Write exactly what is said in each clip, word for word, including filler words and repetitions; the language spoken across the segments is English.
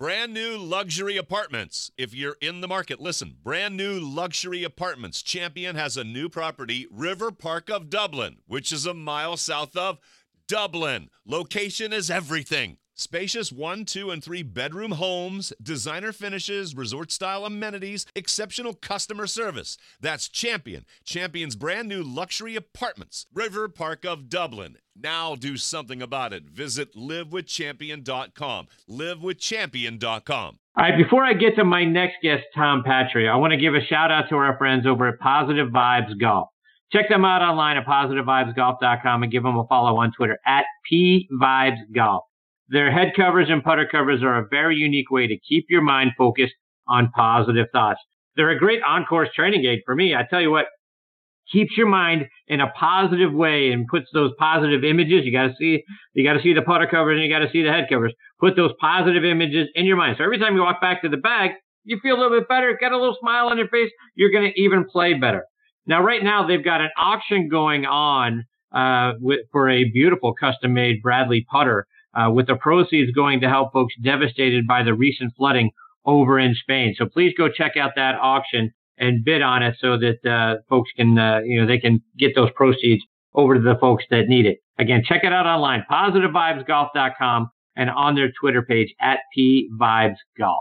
Brand new luxury apartments. If you're in the market, listen. Brand new luxury apartments. Champion has a new property, River Park of Dublin, which is a mile south of Dublin. Location is everything. Spacious one, two, and three bedroom homes, designer finishes, resort-style amenities, exceptional customer service. That's Champion. Champion's brand new luxury apartments. River Park of Dublin. Now do something about it. Visit live with champion dot com. live with champion dot com. All right, before I get to my next guest, Tom Patry, I want to give a shout-out to our friends over at Positive Vibes Golf. Check them out online at positive vibes golf dot com and give them a follow on Twitter at p vibes golf. Their head covers and putter covers are a very unique way to keep your mind focused on positive thoughts. They're a great on-course training aid for me. I tell you what, keeps your mind in a positive way and puts those positive images. You got to see, you got to see the putter covers and you got to see the head covers. Put those positive images in your mind. So every time you walk back to the bag, you feel a little bit better, got a little smile on your face. You're going to even play better. Now, right now, they've got an auction going on uh, with, for a beautiful custom-made Bradley putter. Uh, with the proceeds going to help folks devastated by the recent flooding over in Spain. So please go check out that auction and bid on it so that uh, folks can, uh, you know, they can get those proceeds over to the folks that need it. Again, check it out online, positive vibes golf dot com, and on their Twitter page at p vibes golf.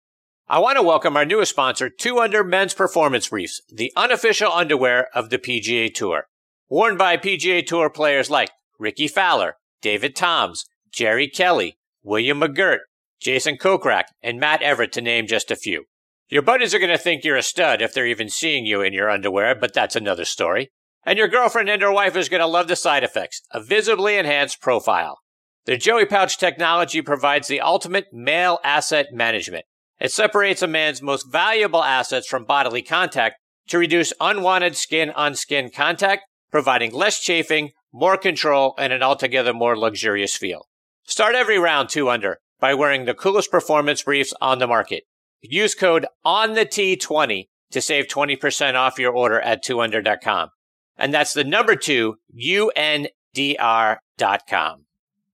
I want to welcome our newest sponsor, two under Men's Performance Briefs, the unofficial underwear of the P G A Tour. Worn by P G A Tour players like Ricky Fowler, David Toms, Jerry Kelly, William McGirt, Jason Kokrak, and Matt Everett, to name just a few. Your buddies are going to think you're a stud if they're even seeing you in your underwear, but that's another story. And your girlfriend and her wife is going to love the side effects, a visibly enhanced profile. The Joey Pouch technology provides the ultimate male asset management. It separates a man's most valuable assets from bodily contact to reduce unwanted skin-on-skin contact, providing less chafing, more control, and an altogether more luxurious feel. Start every round two under by wearing the coolest performance briefs on the market. Use code on the T twenty to save twenty percent off your order at two under dot com. And that's the number two, U N D R dot com.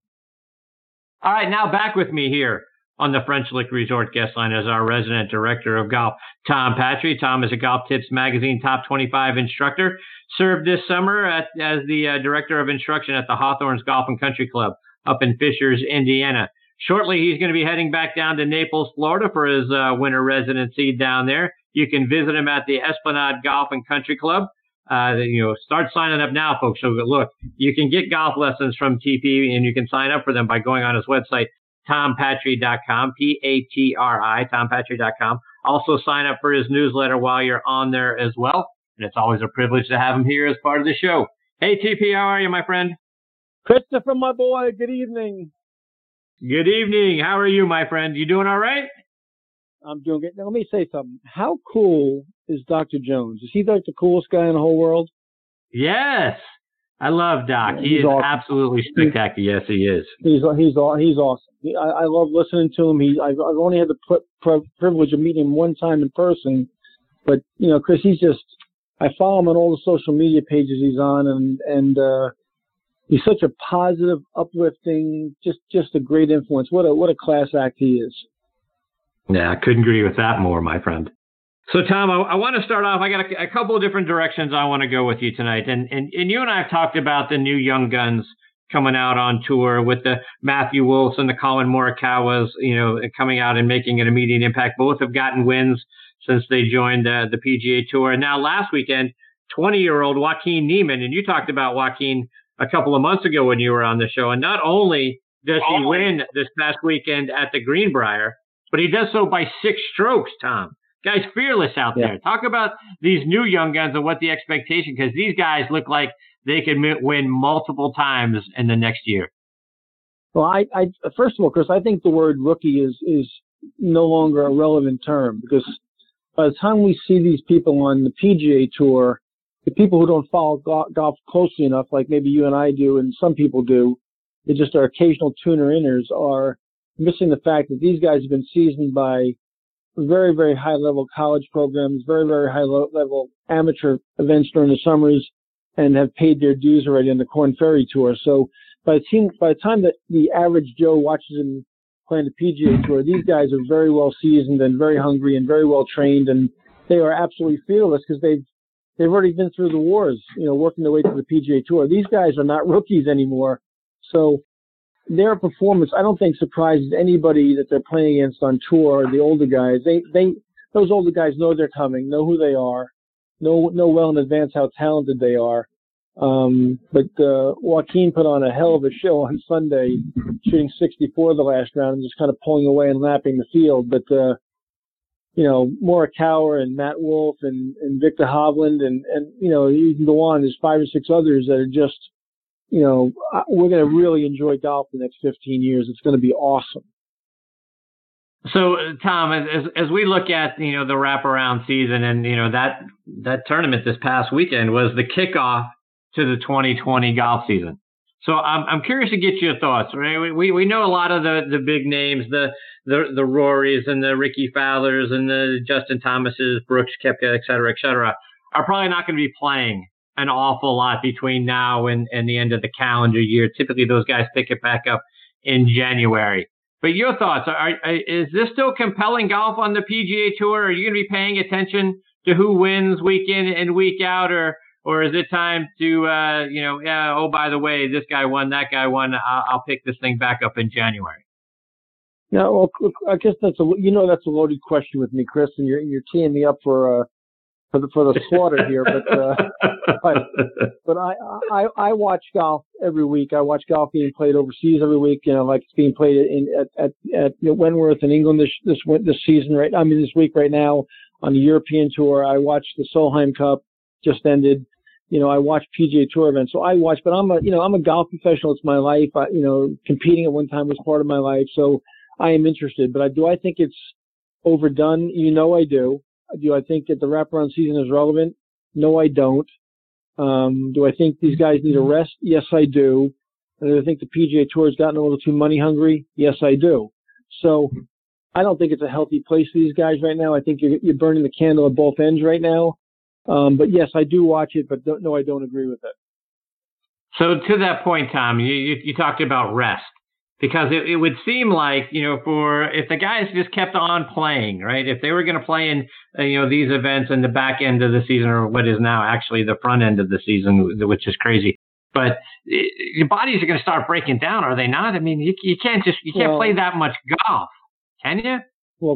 All right, now back with me here on the French Lick Resort guest line as our resident director of golf, Tom Patry. Tom is a Golf Tips Magazine top twenty-five instructor. Served this summer at, as the uh, director of instruction at the Hawthorns Golf and Country Club up in Fishers, Indiana. Shortly, he's going to be heading back down to Naples, Florida for his uh, winter residency down there. You can visit him at the Esplanade Golf and Country Club. Uh, you know, start signing up now, folks. So look, you can get golf lessons from T P, and you can sign up for them by going on his website, tom patry dot com, P A T R I, tom patry dot com. Also sign up for his newsletter while you're on there as well. And it's always a privilege to have him here as part of the show. Hey, T P, how are you, my friend? Christopher, my boy, good evening. Good evening. How are you, my friend? You doing all right? I'm doing good. Now, let me say something. How cool is Doctor Jones? Is he like the coolest guy in the whole world? Yes. I love Doc. Yeah, he is awesome. Absolutely spectacular. Yes, he is. He's he's he's awesome. I, I love listening to him. He I've, I've only had the pr- pr- privilege of meeting him one time in person, but you know, Chris, he's just. I follow him on all the social media pages he's on, and and uh, he's such a positive, uplifting, just just a great influence. What a what a class act he is. Yeah, I couldn't agree with that more, my friend. So, Tom, I, I want to start off. I got a, a couple of different directions I want to go with you tonight. And, and and you and I have talked about the new young guns coming out on tour with the Matthew Wolfs and the Colin Morikawas, you know, coming out and making an immediate impact. Both have gotten wins since they joined uh, the P G A Tour. And now last weekend, twenty-year-old Joaquin Niemann, and you talked about Joaquin a couple of months ago when you were on the show. And not only does he win this past weekend at the Greenbrier, but he does so by six strokes, Tom. Guy's fearless out there. Yeah. Talk about these new young guns and what the expectation, because these guys look like they could win multiple times in the next year. Well, I, I first of all, Chris, I think the word rookie is is no longer a relevant term, because by the time we see these people on the P G A Tour, the people who don't follow golf, golf closely enough, like maybe you and I do, and some people do, they just are occasional tuner-inners, are missing the fact that these guys have been seasoned by very, very high-level college programs, very, very high-level amateur events during the summers, and have paid their dues already on the Korn Ferry Tour. So by the, team, by the time that the average Joe watches them playing the P G A Tour. These guys are very well seasoned and very hungry and very well trained, and they are absolutely fearless because they've they've already been through the wars, you know, working their way to the P G A Tour. These guys are not rookies anymore, so their performance, I don't think, surprises anybody that they're playing against on tour. The older guys, they they those older guys know they're coming, know who they are, know know well in advance how talented they are. Um, but uh, Joaquin put on a hell of a show on Sunday, shooting sixty-four the last round and just kind of pulling away and lapping the field. But uh, you know, Morikawa and Matt Wolff and, and Victor Hovland and and you know, you can go on. There's five or six others that are just, you know, we're going to really enjoy golf the next fifteen years. It's going to be awesome. So, Tom, as as we look at, you know, the wraparound season and, you know, that that tournament this past weekend was the kickoff to the twenty twenty golf season. So I'm I'm curious to get your thoughts. Right? We we know a lot of the, the big names, the the the Rorys and the Ricky Fowlers and the Justin Thomases, Brooks Koepka, et cetera, et cetera, are probably not going to be playing an awful lot between now and, and the end of the calendar year. Typically, those guys pick it back up in January. But your thoughts, are, are, is this still compelling golf on the P G A Tour? Are you going to be paying attention to who wins week in and week out, or or is it time to, uh, you know, yeah, oh, by the way, this guy won, that guy won, I'll, I'll pick this thing back up in January? No, well, I guess that's a, you know, that's a loaded question with me, Chris, and you're you're teeing me up for uh, for the for the slaughter here. But uh, but, but I, I I watch golf every week. I watch golf being played overseas every week. You know, like it's being played in at at, at you know, Wentworth in England this this this season, right? I mean, this week right now on the European Tour. I watched the Solheim Cup just ended. You know, I watch P G A Tour events, so I watch. But I'm a you know I'm a golf professional. It's my life. I, you know, competing at one time was part of my life, so I am interested. But I do I think it's overdone? You know, I do. Do I think that the wraparound season is relevant? No, I don't. Um, do I think these guys need a rest? Yes, I do. And do I think the P G A Tour has gotten a little too money hungry? Yes, I do. So I don't think it's a healthy place for these guys right now. I think you're, you're burning the candle at both ends right now. Um, but yes, I do watch it, but don't, no, I don't agree with it. So to that point, Tom, you, you, you talked about rest. Because it, it would seem like, you know, for if the guys just kept on playing, right, if they were going to play in, uh, you know, these events in the back end of the season, or what is now actually the front end of the season, which is crazy. But it, your bodies are going to start breaking down, are they not? I mean, you, you can't just you can't well, play that much golf, can you? Well,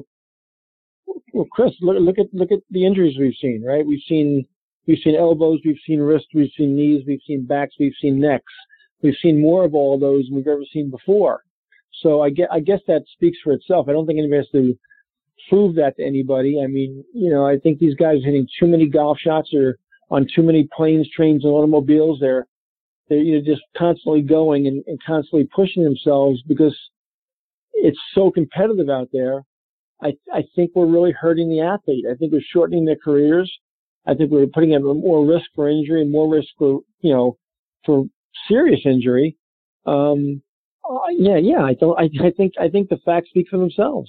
well, Chris, look, look at look at the injuries we've seen, right? We've seen we've seen elbows, we've seen wrists, we've seen knees, we've seen backs, we've seen necks. We've seen more of all of those than we've ever seen before. So I guess, I guess that speaks for itself. I don't think anybody has to prove that to anybody. I mean, you know, I think these guys are hitting too many golf shots or on too many planes, trains, and automobiles. They're, they're you know, just constantly going and, and constantly pushing themselves because it's so competitive out there. I, I think we're really hurting the athlete. I think we're shortening their careers. I think we're putting them at more risk for injury and more risk for, you know, for serious injury. Um, uh, yeah, yeah. I don't. I, I think. I think the facts speak for themselves.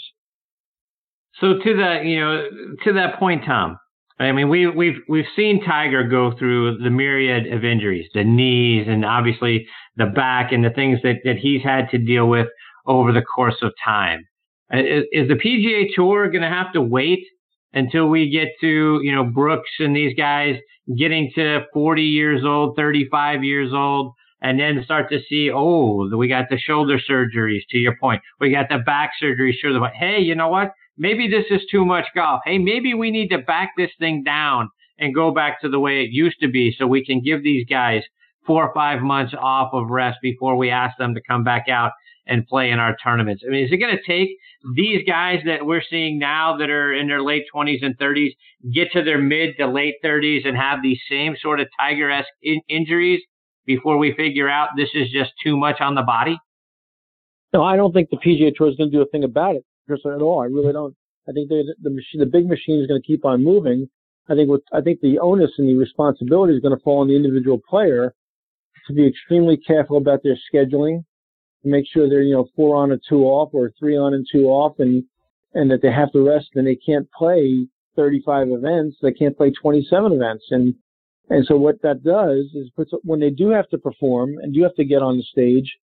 So to that, you know, to that point, Tom. I mean, we we've we've seen Tiger go through the myriad of injuries, the knees, and obviously the back, and the things that, that he's had to deal with over the course of time. Is, is the P G A Tour going to have to wait until we get to, you know, Brooks and these guys getting to forty years old, thirty-five years old, and then start to see, oh, we got the shoulder surgeries, to your point. We got the back surgeries. Sure, but hey, you know what? Maybe this is too much golf. Hey, maybe we need to back this thing down and go back to the way it used to be so we can give these guys four or five months off of rest before we ask them to come back out and play in our tournaments. I mean, is it going to take these guys that we're seeing now that are in their late twenties and thirties get to their mid to late thirties and have these same sort of Tiger-esque in- injuries before we figure out this is just too much on the body? No, I don't think the P G A Tour is going to do a thing about it, Chris, at all. I really don't. I think the the, machine, the big machine is going to keep on moving. I think what I think the onus and the responsibility is going to fall on the individual player to be extremely careful about their scheduling, to make sure they're, you know, four on and two off or three on and two off, and and that they have to rest and they can't play thirty-five events, they can't play twenty-seven events. And and so what that does is puts, when they do have to perform and do have to get on the stage,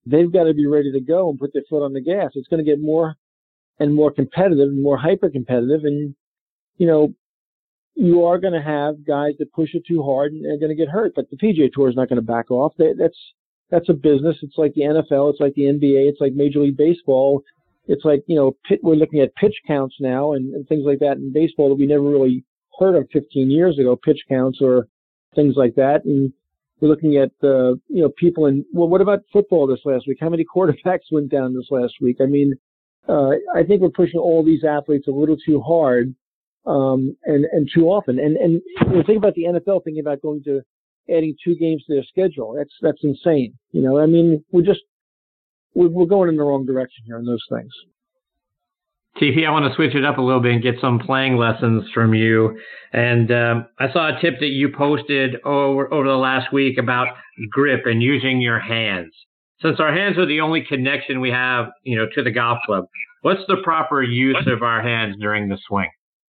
they've got to be ready to go and put their foot on the gas. It's going to get more and more competitive and more hyper competitive. And, you know, you are going to have guys that push it too hard and they're going to get hurt. But the P G A Tour is not going to back off. They, that's that's a business. It's like the N F L. It's like the N B A. It's like Major League Baseball. It's like, you know, pit, we're looking at pitch counts now and, and things like that in baseball that we never really heard of fifteen years ago, pitch counts or things like that. And we're looking at, uh, you know, people in, well, what about football this last week? How many quarterbacks went down this last week? I mean, uh, I think we're pushing all these athletes a little too hard, um, and, and too often. And, and when you think about the N F L thinking about going to adding two games to their schedule, that's, that's insane. You know, I mean, we're just, we're, we're going in the wrong direction here on those things. T P, I want to switch it up a little bit and get some playing lessons from you. And um, I saw a tip that you posted over, over the last week about grip and using your hands. Since our hands are the only connection we have, you know, to the golf club, what's the proper use of our hands during the swing?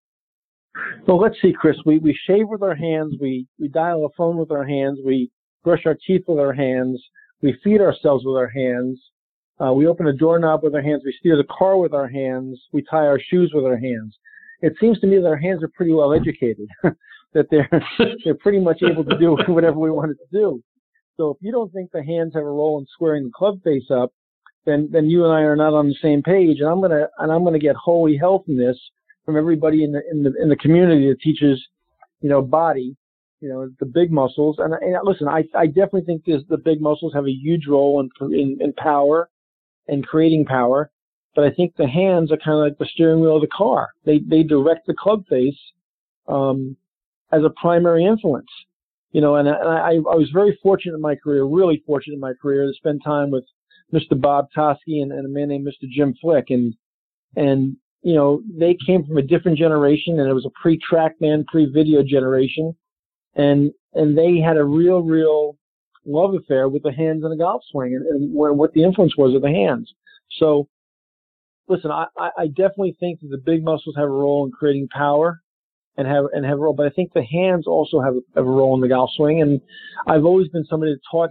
Well, let's see, Chris. We we shave with our hands. We we dial a phone with our hands. We brush our teeth with our hands. We feed ourselves with our hands. Uh, we open a doorknob with our hands. We steer the car with our hands. We tie our shoes with our hands. It seems to me that our hands are pretty well educated, that they're they're pretty much able to do whatever we want it to do. So if you don't think the hands have a role in squaring the club face up, then then you and I are not on the same page. And I'm gonna and I'm gonna get holy hell from this from everybody in the in the in the community that teaches, you know, body, you know, the big muscles. And, and listen, I I definitely think this, the big muscles have a huge role in in, in power and creating power, but I think the hands are kind of like the steering wheel of the car. They they direct the club face um, as a primary influence, you know. And, and I, I was very fortunate in my career, really fortunate in my career, to spend time with Mister Bob Toski and, and a man named Mister Jim Flick, and and you know, they came from a different generation, and it was a pre-TrackMan, pre-video generation, and and they had a real, real love affair with the hands in the golf swing and, and what the influence was of the hands. So, listen, I, I definitely think that the big muscles have a role in creating power and have and have a role, but I think the hands also have, have a role in the golf swing. And I've always been somebody that taught,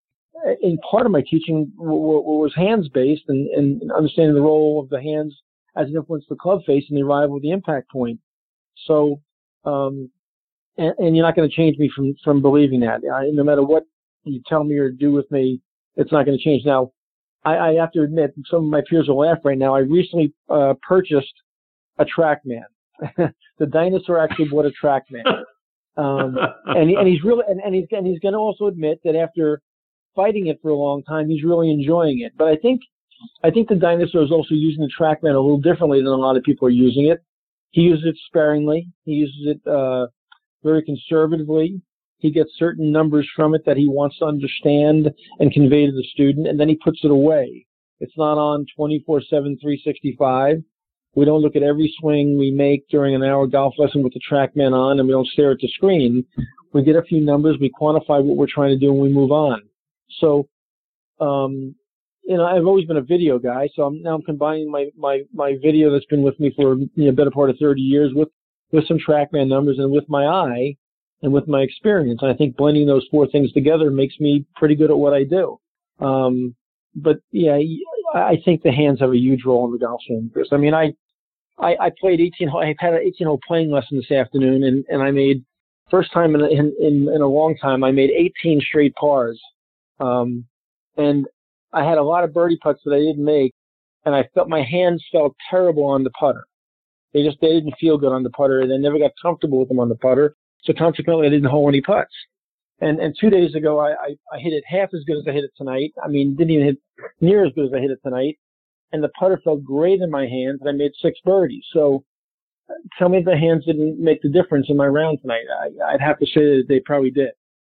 in part of my teaching w- w- was hands-based and, and understanding the role of the hands as an influence to the club face and the arrival of the impact point. So, um, and, and you're not going to change me from, from believing that. I, no matter what you tell me or do with me, it's not going to change. Now, I, I have to admit, some of my peers will laugh right now. I recently uh, purchased a TrackMan. The dinosaur actually bought a TrackMan, um, and, he, and he's really and, and he's and he's going to also admit that after fighting it for a long time, he's really enjoying it. But I think I think the dinosaur is also using the TrackMan a little differently than a lot of people are using it. He uses it sparingly. He uses it uh, very conservatively. He gets certain numbers from it that he wants to understand and convey to the student, and then he puts it away. It's not on twenty-four seven, three sixty-five. We don't look at every swing we make during an hour golf lesson with the TrackMan on, and we don't stare at the screen. We get a few numbers, we quantify what we're trying to do, and we move on. So, um, you know, I've always been a video guy, so I'm, now I'm combining my, my, my video that's been with me for you know, a better part of thirty years with, with some TrackMan numbers and with my eye and with my experience. And I think blending those four things together makes me pretty good at what I do. Um, but yeah, I think the hands have a huge role in the golf swing. I mean, I, I, I played eighteen hole, I had an eighteen hole playing lesson this afternoon, and, and I made, first time in, in, in, in a long time, I made eighteen straight pars. Um, and I had a lot of birdie putts that I didn't make, and I felt my hands felt terrible on the putter. They just, they didn't feel good on the putter, and I never got comfortable with them on the putter. So consequently, I didn't hole any putts. And and two days ago, I, I, I hit it half as good as I hit it tonight. I mean, didn't even hit near as good as I hit it tonight. And the putter felt great in my hands, and I made six birdies. So uh, tell me if the hands didn't make the difference in my round tonight. I, I'd have to say that they probably did.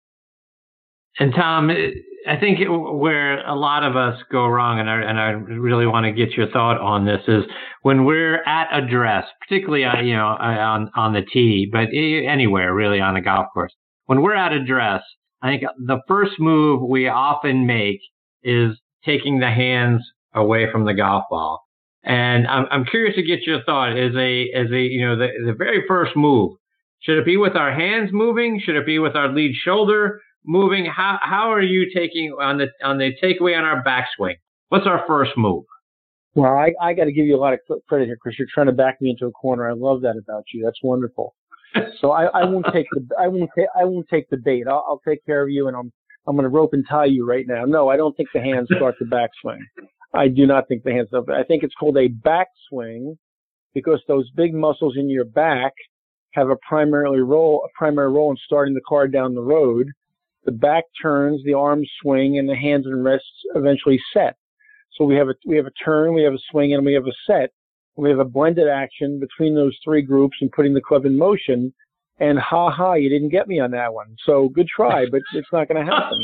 And Tom, I think it, where a lot of us go wrong, and I, and I really want to get your thought on this, is when we're at address, particularly uh, you know on on the tee, but anywhere really on a golf course. When we're at address, I think the first move we often make is taking the hands away from the golf ball. And I'm I'm curious to get your thought as a as a you know the the very first move. Should it be with our hands moving? Should it be with our lead shoulder? moving, how how are you taking on the on the takeaway on our backswing? What's our first move? Well, I, I got to give you a lot of credit here, Chris. You're trying to back me into a corner. I love that about you. That's wonderful. So I, I won't take the I won't take I won't take the bait. I'll, I'll take care of you, and I'm I'm going to rope and tie you right now. No, I don't think the hands start the backswing. I do not think the hands start. I think it's called a backswing because those big muscles in your back have a primarily role a primary role in starting the car down the road. The back turns, the arms swing, and the hands and wrists eventually set. So we have a we have a turn, we have a swing, and we have a set. We have a blended action between those three groups and putting the club in motion. And ha ha, you didn't get me on that one. So good try, but it's not going to happen.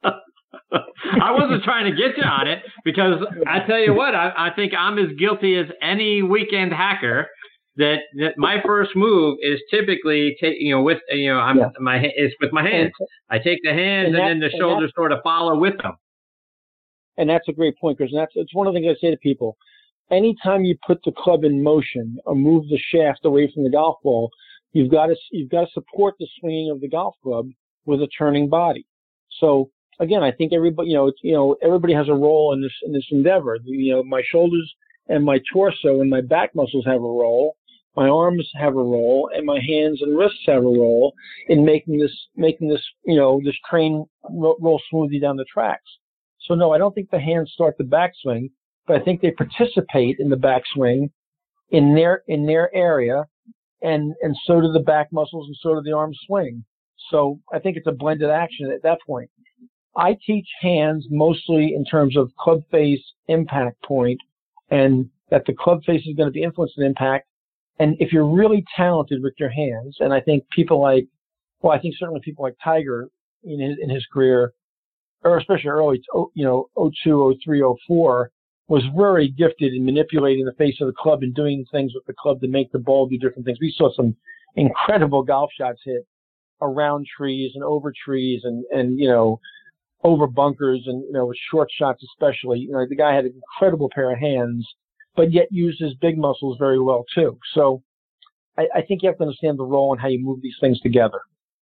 I wasn't trying to get you on it because I tell you what, I, I think I'm as guilty as any weekend hacker. That that my first move is typically take you know with you know I'm yeah. my it's with my hands. I take the hands and, and then the shoulders sort of follow with them. And that's a great point, Chris. And that's it's one of the things I say to people. Anytime you put the club in motion or move the shaft away from the golf ball, you've got to you've got to support the swinging of the golf club with a turning body. So again, I think everybody you know it's, you know everybody has a role in this in this endeavor. You know, my shoulders and my torso and my back muscles have a role. My arms have a role, and my hands and wrists have a role in making this making this you know this train ro- roll smoothly down the tracks. So no, I don't think the hands start the backswing, but I think they participate in the backswing in their in their area, and and so do the back muscles, and so do the arms swing. So I think it's a blended action at that point. I teach hands mostly in terms of club face impact point, and that the club face is going to be influenced in impact. And if you're really talented with your hands, and I think people like, well, I think certainly people like Tiger in his, in his career, or especially early, you know, oh two, oh three, oh four, was very gifted in manipulating the face of the club and doing things with the club to make the ball do different things. We saw some incredible golf shots hit around trees and over trees and, and, you know, over bunkers and, you know, with short shots especially. You know, the guy had an incredible pair of hands, but yet used his big muscles very well too. So I, I think you have to understand the role and how you move these things together.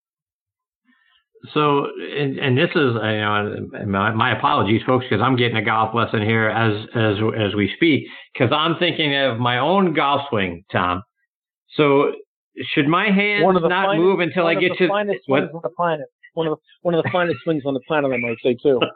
So, and, and this is, you know, my, my apologies, folks, because I'm getting a golf lesson here as as as we speak, because I'm thinking of my own golf swing, Tom. So, should my hands not finest, move until I get to what? On the planet. One of the one of the finest swings on the planet, I might say too.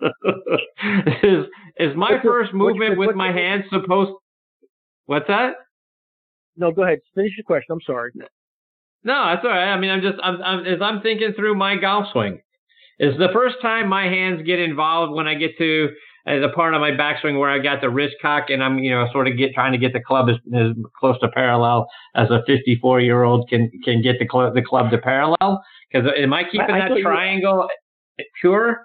is is my what's first your, movement your, with my your, hands supposed? What's that? No, go ahead. Finish your question. I'm sorry. No, that's all right. I mean, I'm just I'm, I'm as I'm thinking through my golf swing. Is the first time my hands get involved when I get to uh, the part of my backswing where I got the wrist cock and I'm you know sort of get trying to get the club as, as close to parallel as a fifty-four year old can can get the club the club to parallel. Because am I keeping I, I that triangle you... pure?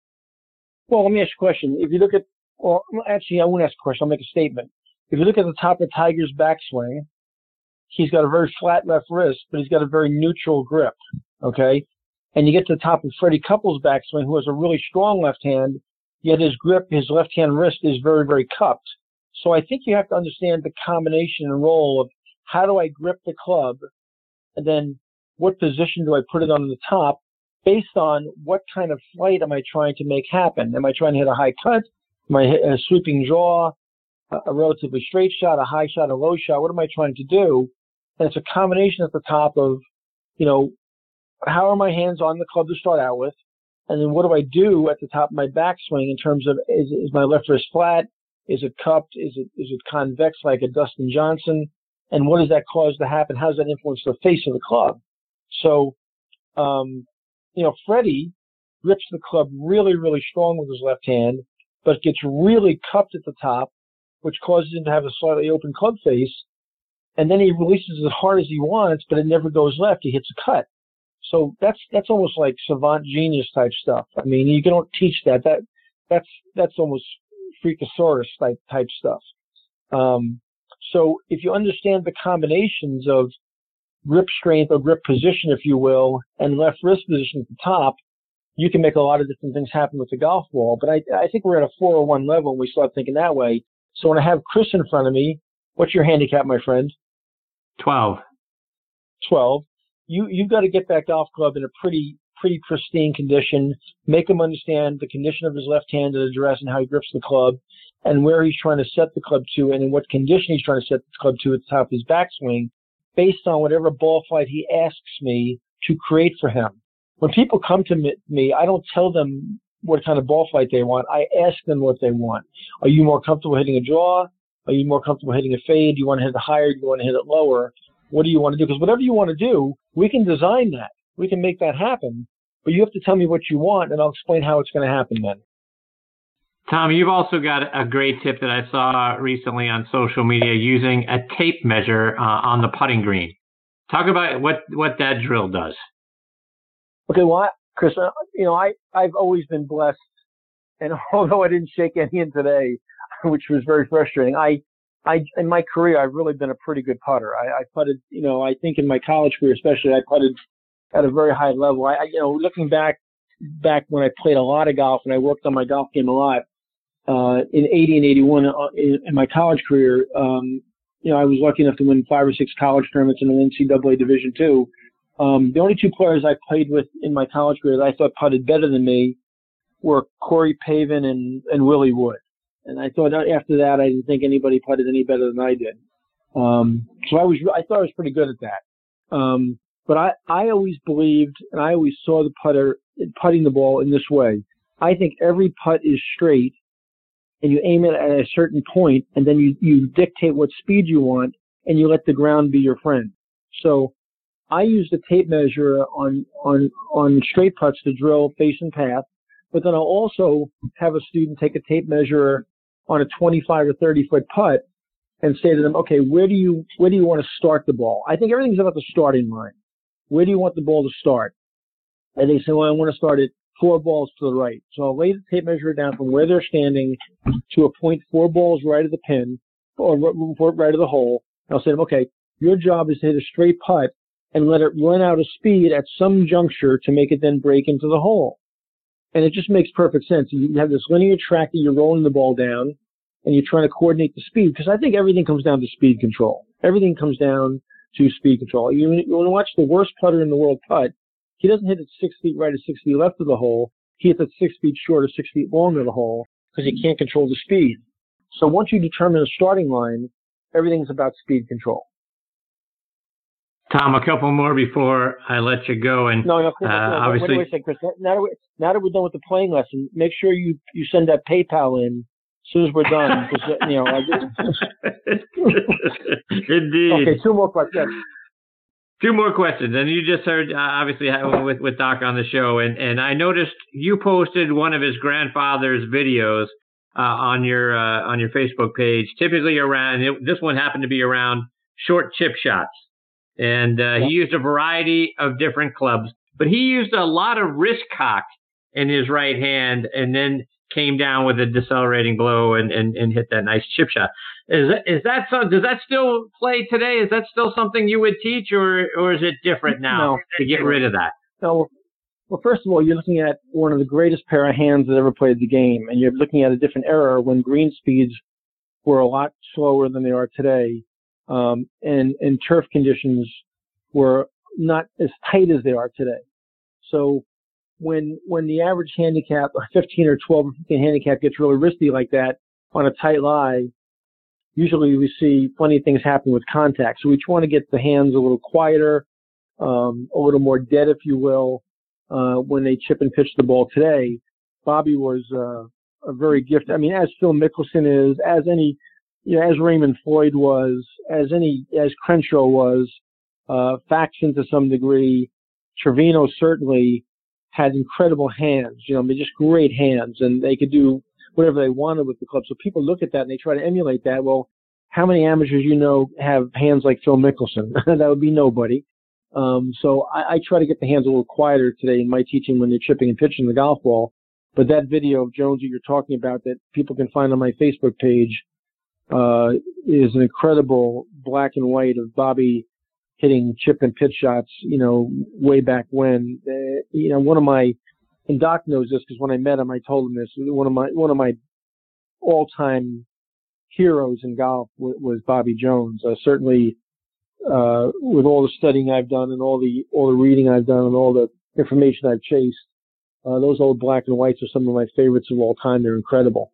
Well, let me ask you a question. If you look at, well, actually, I won't ask a question. I'll make a statement. If you look at the top of Tiger's backswing, he's got a very flat left wrist, but he's got a very neutral grip, okay? And you get to the top of Freddie Couples' backswing, who has a really strong left hand, yet his grip, his left-hand wrist is very, very cupped. So I think you have to understand the combination and role of how do I grip the club, and then what position do I put it on the top, based on what kind of flight am I trying to make happen? Am I trying to hit a high cut? Am I hit a sweeping draw, a, a relatively straight shot, a high shot, a low shot? What am I trying to do? And it's a combination at the top of, you know, how are my hands on the club to start out with? And then what do I do at the top of my backswing in terms of, is, is my left wrist flat? Is it cupped? Is it, is it convex like a Dustin Johnson? And what does that cause to happen? How does that influence the face of the club? So, um, you know, Freddie grips the club really, really strong with his left hand, but gets really cupped at the top, which causes him to have a slightly open club face. And then he releases as hard as he wants, but it never goes left. He hits a cut. So that's that's almost like savant genius type stuff. I mean, you don't teach that. That that's that's almost Freakosaurus type type stuff. Um, so if you understand the combinations of grip strength or grip position, if you will, and left wrist position at the top, you can make a lot of different things happen with the golf ball. But I, I think we're at a four oh one level when we start thinking that way. So when I have Chris in front of me, what's your handicap, my friend? twelve. twelve. You, you've got to get that golf club in a pretty, pretty pristine condition, make him understand the condition of his left-handed address and how he grips the club, and where he's trying to set the club to, and in what condition he's trying to set the club to at the top of his backswing, based on whatever ball flight he asks me to create for him. When people come to me, I don't tell them what kind of ball flight they want. I ask them what they want. Are you more comfortable hitting a draw? Are you more comfortable hitting a fade? Do you want to hit it higher? Do you want to hit it lower? What do you want to do? Because whatever you want to do, we can design that. We can make that happen. But you have to tell me what you want, and I'll explain how it's going to happen then. Tom, you've also got a great tip that I saw recently on social media using a tape measure uh, on the putting green. Talk about what, what that drill does. Okay, well, I, Chris, you know, I, I've always been blessed, and although I didn't shake any in today, which was very frustrating, I, I, in my career, I've really been a pretty good putter. I, I putted, you know, I think in my college career especially, I putted at a very high level. I, I, you know, looking back, back when I played a lot of golf and I worked on my golf game a lot, uh, in eighty and eighty-one uh, in, in my college career, um, you know, I was lucky enough to win five or six college tournaments in an N C double A Division two. Um, the only two players I played with in my college career that I thought putted better than me were Corey Pavin and, and Willie Wood. And I thought after that, I didn't think anybody putted any better than I did. Um, so I was, I thought I was pretty good at that. Um, but I, I always believed, and I always saw the putter putting the ball in this way. I think every putt is straight, and you aim it at a certain point, and then you, you dictate what speed you want, and you let the ground be your friend. So I use the tape measure on, on, on straight putts to drill face and path, but then I'll also have a student take a tape measure on a twenty-five or thirty foot putt and say to them, okay, where do you, where do you want to start the ball? I think everything's about the starting line. Where do you want the ball to start? And they say, well, I want to start at four balls to the right. So I'll lay the tape measure down from where they're standing to a point four balls right of the pin or right of the hole. And I'll say to them, okay, your job is to hit a straight putt and let it run out of speed at some juncture to make it then break into the hole. And it just makes perfect sense. You have this linear track that you're rolling the ball down, and you're trying to coordinate the speed, because I think everything comes down to speed control. Everything comes down to speed control. You, you want to watch the worst putter in the world putt. He doesn't hit it six feet right or six feet left of the hole. He hits it six feet short or six feet long of the hole because he can't control the speed. So once you determine a starting line, everything's about speed control. Tom, a couple more before I let you go. And no, no, Chris, uh, no, obviously, wait, wait a second, Chris. Now that, we, now that we're done with the playing lesson, make sure you, you send that PayPal in as soon as we're done. Because, you know, I just... Indeed. Okay, two more questions. Two more questions. And you just heard, uh, obviously, with, with Doc on the show. And, and I noticed you posted one of his grandfather's videos uh, on your uh, on your Facebook page, typically around, it, this one happened to be around short chip shots. And uh, yeah. he used a variety of different clubs, but he used a lot of wrist cock in his right hand and then came down with a decelerating blow and, and, and hit that nice chip shot. Is that, is that so? Does that still play today? Is that still something you would teach, or or is it different now no, to get rid of that? No. Well, first of all, you're looking at one of the greatest pair of hands that ever played the game, and you're looking at a different era when green speeds were a lot slower than they are today. Um, and, and turf conditions were not as tight as they are today. So when, when the average handicap, fifteen or twelve or fifteen handicap gets really risky like that on a tight lie, usually we see plenty of things happen with contact. So we want to get the hands a little quieter, um, a little more dead, if you will, uh, when they chip and pitch the ball today. Bobby was, uh, a very gifted, I mean, as Phil Mickelson is, as any, you know, as Raymond Floyd was, as any, as Crenshaw was, uh, Faxon to some degree, Trevino certainly had incredible hands, you know, I mean, just great hands, and they could do whatever they wanted with the club. So people look at that and they try to emulate that. Well, how many amateurs you know have hands like Phil Mickelson? That would be nobody. Um, so I, I try to get the hands a little quieter today in my teaching when they're chipping and pitching the golf ball. But that video of Jones that you're talking about that people can find on my Facebook page, uh, is an incredible black and white of Bobby hitting chip and pitch shots, you know, way back when. Uh, you know, one of my, and Doc knows this because when I met him, I told him this. One of my one of my all-time heroes in golf w- was Bobby Jones. Uh, certainly, uh, with all the studying I've done and all the all the reading I've done and all the information I've chased. Uh, those old black and whites are some of my favorites of all time. They're incredible.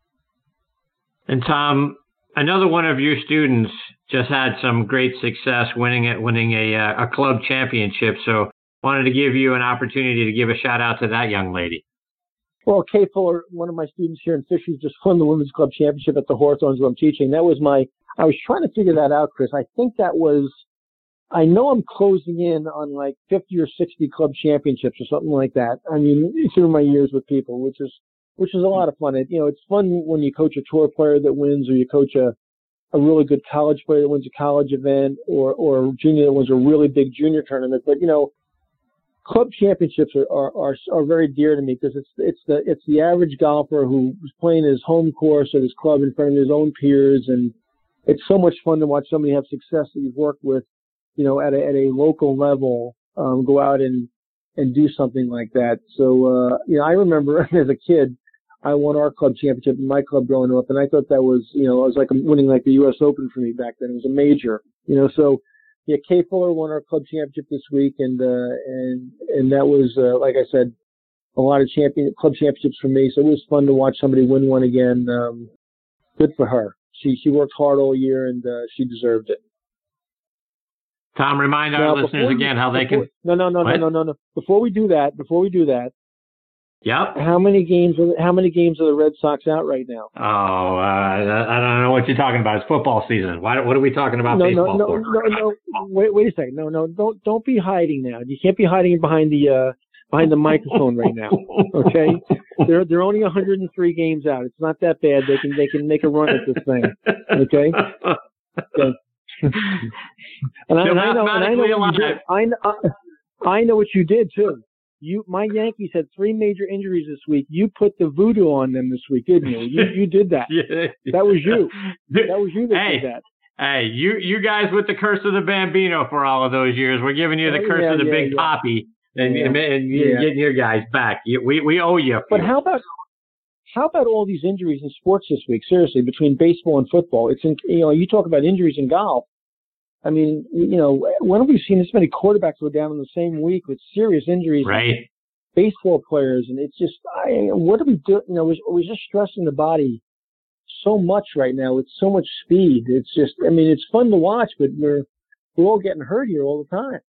And Tom, another one of your students just had some great success winning it, winning a a club championship. So wanted to give you an opportunity to give a shout out to that young lady. Well, Kay Fuller, one of my students here in Fishers, just won the Women's Club Championship at the Hawthorns where I'm teaching. That was my, I was trying to figure that out, Chris. I think that was, I know I'm closing in on like fifty or sixty club championships or something like that. I mean, through my years with people, which is, which is a lot of fun. It, you know, it's fun when you coach a tour player that wins, or you coach a, a really good college player that wins a college event, or, or a junior that wins a really big junior tournament. But, you know, club championships are, are, are, are very dear to me because it's, it's the, it's the average golfer who's playing his home course at his club in front of his own peers. And it's so much fun to watch somebody have success that you've worked with, you know, at a, at a local level, um, go out and, and do something like that. So, uh, you know, I remember as a kid, I won our club championship in my club growing up, and I thought that was, you know, it was like winning like the U S Open for me back then. It was a major, you know. So, yeah, Kay Fuller won our club championship this week, and uh, and and that was, uh, like I said, a lot of champion club championships for me. So it was fun to watch somebody win one again. Um, good for her. She she worked hard all year, and uh, she deserved it. Tom, remind our now, listeners again how they before, can. No, no, no, what? no, no, no, no. Before we do that, before we do that. Yep. How many games? Are, how many games are the Red Sox out right now? Oh, uh, I don't know what you're talking about. It's football season. Why? What are we talking about? No, baseball no, no, for? no, no. Wait, wait a second. No, no, don't, don't be hiding now. You can't be hiding behind the, uh, behind the microphone right now. Okay, they're they're only one hundred three games out. It's not that bad. They can they can make a run at this thing. Okay. Okay. and, I, and I know, and I know what you did. I know, I know what you did too. You, my Yankees had three major injuries this week. You put the voodoo on them this week, didn't you? You, you did that. yeah. That was you. That was you that hey, did that. Hey, you, you guys with the curse of the Bambino for all of those years. We're giving you the oh, curse yeah, of the yeah, Big yeah. Poppy, and, yeah. and, and you're yeah. getting your guys back. We we owe you. But how about how about all these injuries in sports this week? Seriously, between baseball and football, it's in, you know you talk about injuries in golf. I mean, you know, when have we seen this many quarterbacks go down in the same week with serious injuries? Right. Baseball players, and it's just, I, what do we do? You know, we're, we're just stressing the body so much right now with so much speed. It's just, I mean, it's fun to watch, but we're we're all getting hurt here all the time.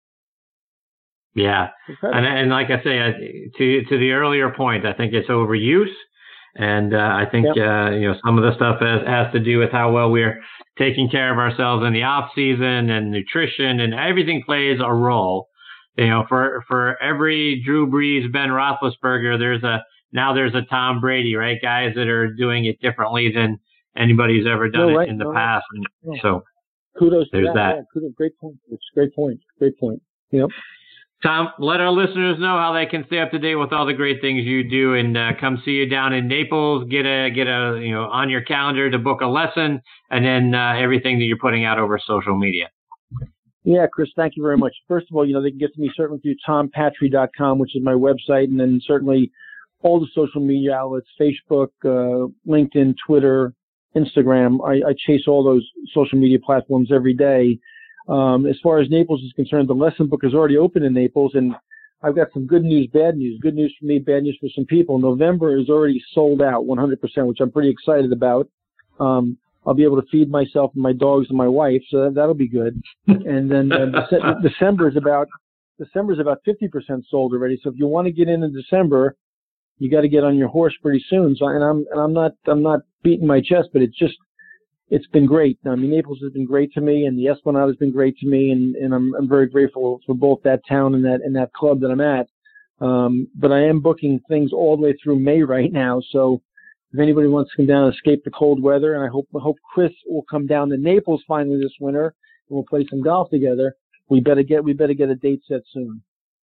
Yeah, and and like I say, uh, to to the earlier point, I think it's overuse, and uh, I think yep. uh, you know some of the stuff has has to do with how well we're taking care of ourselves in the off season, and nutrition, and everything plays a role. You know, for for every Drew Brees, Ben Roethlisberger, there's a now there's a Tom Brady, right? Guys that are doing it differently than anybody's ever done no, right. it in the no, past. And no. so kudos there's to that. that. Yeah, kudos. Great point. It's a great point. Great point. Yep. Tom, let our listeners know how they can stay up to date with all the great things you do, and uh, come see you down in Naples. Get a get a you know on your calendar to book a lesson, and then uh, everything that you're putting out over social media. Yeah, Chris, thank you very much. First of all, you know, they can get to me certainly through tom patry dot com, which is my website, and then certainly all the social media outlets, Facebook, uh, LinkedIn, Twitter, Instagram. I, I chase all those social media platforms every day. Um, as far as Naples is concerned, the lesson book is already open in Naples, and I've got some good news, bad news. Good news for me, bad news for some people. November is already sold out one hundred percent, which I'm pretty excited about. Um, I'll be able to feed myself and my dogs and my wife, so that, that'll be good. And then uh, Dece- December is about December is about fifty percent sold already. So if you want to get in in December, you got to get on your horse pretty soon. So and I'm and I'm not I'm not beating my chest, but it's just it's been great. I mean, Naples has been great to me, and the Esplanade has been great to me, and, and I'm I'm very grateful for both that town and that and that club that I'm at. Um, but I am booking things all the way through May right now, so. If anybody wants to come down and escape the cold weather, and I hope I hope Chris will come down to Naples finally this winter, and we'll play some golf together. We better get we better get a date set soon.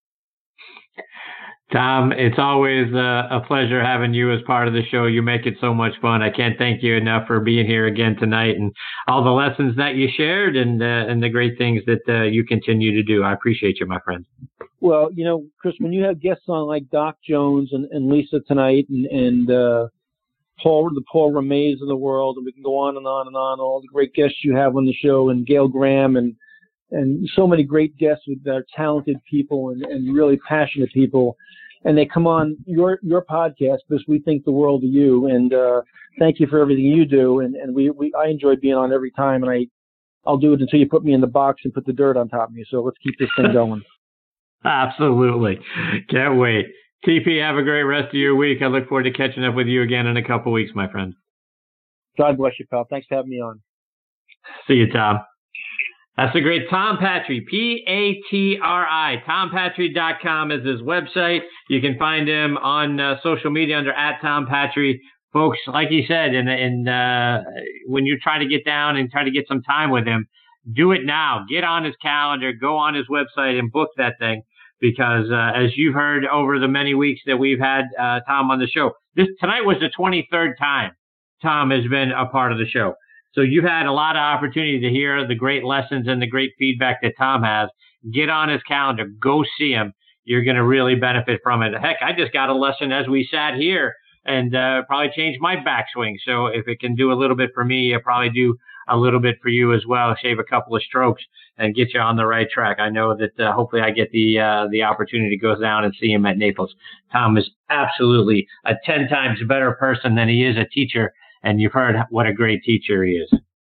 Tom, it's always uh, a pleasure having you as part of the show. You make it so much fun. I can't thank you enough for being here again tonight, and all the lessons that you shared, and uh, and the great things that uh, you continue to do. I appreciate you, my friend. Well, you know, Chris, when you have guests on like Doc Jones and, and Lisa tonight, and and uh, Paul, the Paul Remays of the world, and we can go on and on and on, all the great guests you have on the show, and Gail Graham, and and so many great guests with uh, talented people and, and really passionate people. And they come on your your podcast because we think the world of you. And uh, thank you for everything you do. And, and we, we I enjoy being on every time. And I, I'll do it until you put me in the box and put the dirt on top of me. So let's keep this thing going. Absolutely. Can't wait. T P, have a great rest of your week. I look forward to catching up with you again in a couple weeks, my friend. God bless you, pal. Thanks for having me on. See you, Tom. That's the great Tom Patry, P A T R I. Tom Patry dot com is his website. You can find him on uh, social media under at Tom Patry. Folks, like he said, and, and uh, when you try to get down and try to get some time with him, do it now. Get on his calendar, go on his website and book that thing. Because uh, as you've heard over the many weeks that we've had uh, Tom on the show, this tonight was the twenty-third time Tom has been a part of the show. So you've had a lot of opportunity to hear the great lessons and the great feedback that Tom has. Get on his calendar. Go see him. You're going to really benefit from it. Heck, I just got a lesson as we sat here and uh, probably changed my backswing. So if it can do a little bit for me, it'll probably do a little bit for you as well. Shave a couple of strokes and get you on the right track. I know that uh, hopefully I get the uh, the opportunity to go down and see him at Naples. Tom is absolutely a ten times better person than he is a teacher. And you've heard what a great teacher he is.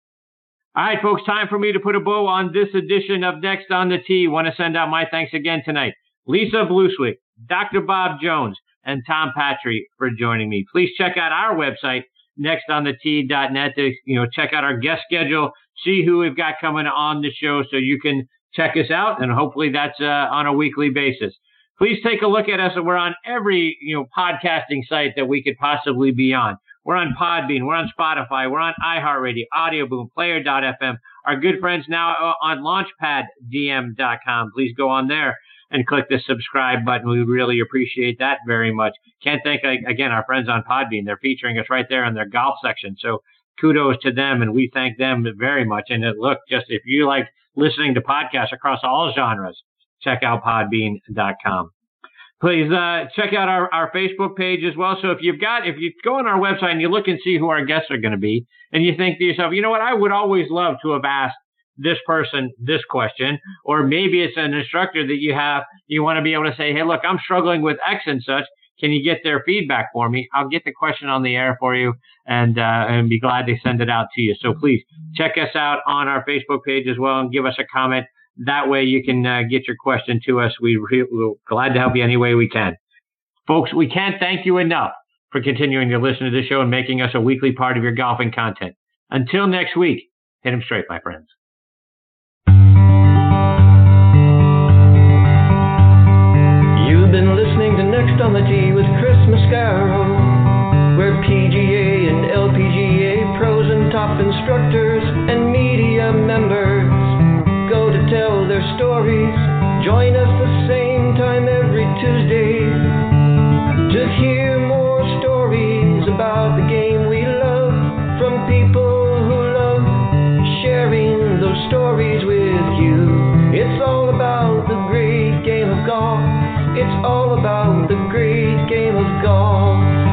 All right, folks, time for me to put a bow on this edition of Next on the Tee. Want to send out my thanks again tonight. Lisa Blueswick, Doctor Bob Jones, and Tom Patry for joining me. Please check out our website, next on the tee dot net, to you know, check out our guest schedule, see who we've got coming on the show so you can check us out, and hopefully that's uh, on a weekly basis. Please take a look at us. We're on every you know podcasting site that we could possibly be on. We're on Podbean. We're on Spotify. We're on iHeartRadio, Audio Boom, Player dot f m. Our good friends now on Launchpad D M dot com. Please go on there and click the subscribe button. We really appreciate that very much. Can't thank, again, our friends on Podbean. They're featuring us right there in their golf section. So kudos to them, and we thank them very much. And look, just if you like listening to podcasts across all genres, check out Podbean dot com. Please uh, check out our, our Facebook page as well. So if you've got, if you go on our website and you look and see who our guests are going to be, and you think to yourself, you know what, I would always love to have asked this person this question, or maybe it's an instructor that you have, you want to be able to say, hey, look, I'm struggling with X and such. Can you get their feedback for me? I'll get the question on the air for you and uh, and be glad to send it out to you. So please check us out on our Facebook page as well and give us a comment. That way you can uh, get your question to us. We re- we're glad to help you any way we can. Folks, we can't thank you enough for continuing to listen to the show and making us a weekly part of your golfing content. Until next week, hit 'em straight, my friends. You've been listening to Next on the Tee with Chris Mascaro, where P G A and L P G A pros and top instructors and media members go to tell their stories. Join us the same time every Tuesday to hear more stories about the game we love from people who love sharing those stories with you. It's all about the great game of golf. It's all about the great game of golf.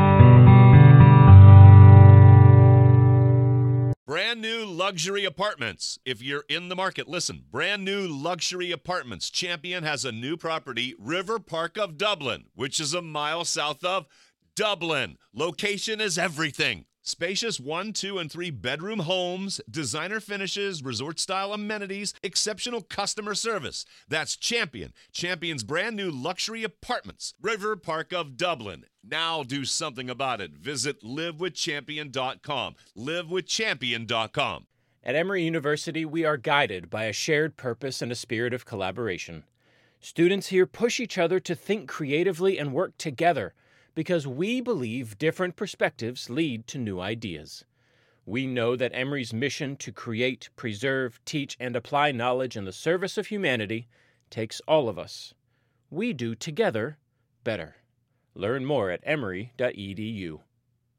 Brand new luxury apartments. If you're in the market, listen. Brand new luxury apartments. Champion has a new property, River Park of Dublin, which is a mile south of Dublin. Location is everything. Spacious one, two, and three bedroom homes, designer finishes, resort-style amenities, exceptional customer service. That's Champion. Champion's brand new luxury apartments, River Park of Dublin. Now do something about it. Visit live with champion dot com. live with champion dot com. At Emory University, we are guided by a shared purpose and a spirit of collaboration. Students here push each other to think creatively and work together, because we believe different perspectives lead to new ideas. We know that Emory's mission to create, preserve, teach, and apply knowledge in the service of humanity takes all of us. We do together better. Learn more at emory dot e d u.